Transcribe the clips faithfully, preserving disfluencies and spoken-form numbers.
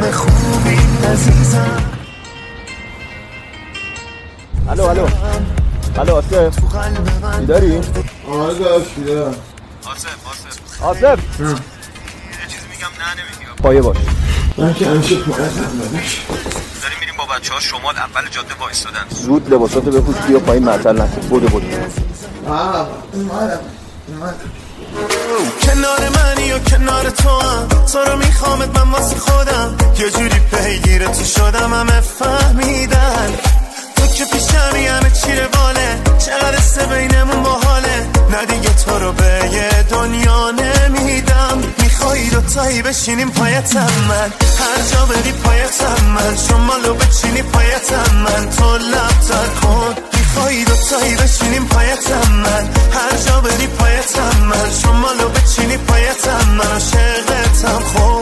دختر خوبی عزیزم. الو الو الو آصف بیداری؟ آره داشت بیدارم. آصف آصف آصف یه چیزی میگم نه نمیگی پایه باش. من که همیشه پایتم بدش. داریم میریم با بچه ها شمال اول جاده وایستادن. زود لباساتو بپوش بیا پایین معطل نکن. بودو بودو آه اومدم اومدم. کنار منی و کنار تو هم تو رو میخوامت من واسه خودم یه جوری پیگیر تو شدم همه فهمیدن تو که پیشمی همه چیره باله چقدر سه بینمون باحاله نه دیگه تو رو به یه دنیا نمیدم میخوایی دوتایی بشینیم پایتم من هر جا بری پایتم من شمالو بچینی پایتم من تو لب تر کن میخوایی دوتایی بشینیم پایتم من هر جا بری پایتم من شمالو بچینی پایتم من عاشقتم خوب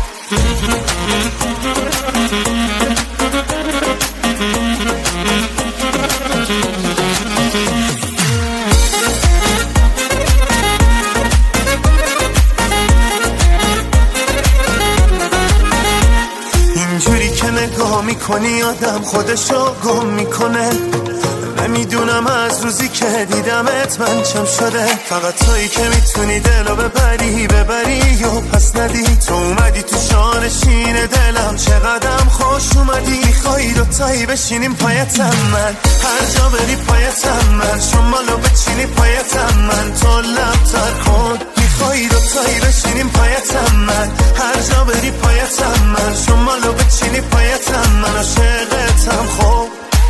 اینجوری که نگاه میکنی آدم خودشو گم میکنه نمیدونم از روزی که دیدمت من چم شده فقط تویی که میتونی دلو ببری ببری و پس ندی تو اومدی تو شانشین دلم چقدرم خوش اومدی میخوایی دوتایی بشینیم پایتم من هر جا بری پایتم من شمالو بچینی پایتم من تو لب تر کن میخوایی دوتایی بشینیم پایتم من هر جا بری پایتم من شمالو بچینی پایتم من عاشقتم خوب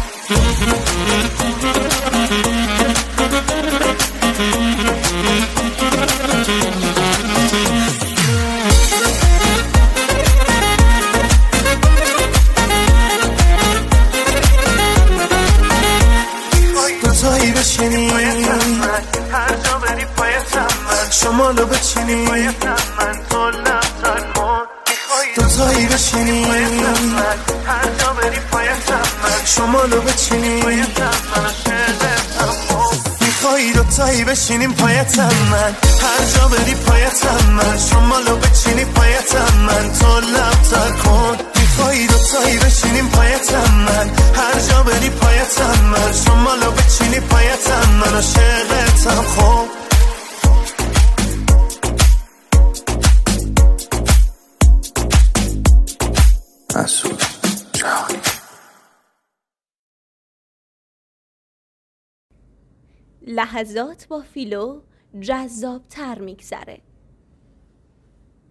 دوتایی بشینی هر جا بری پایتم من شمالو بچینی پایتم من تو لب کن دوتایی بشینی هر جا بری پایتم من شمالو بچینی پایتم من عاشقتم میخوایی دوتایی بشینیم پایتم من هر جا بری پایتم من شمالو بچینی پایتم من تو لب تر کن میخوایی دوتایی بشینیم پایتم من هر جا بری پایتم من شمالو بچینی پایتم من عاشقتم خوب مسعود جهانی. لحظات با فیلو جذاب تر میگذره.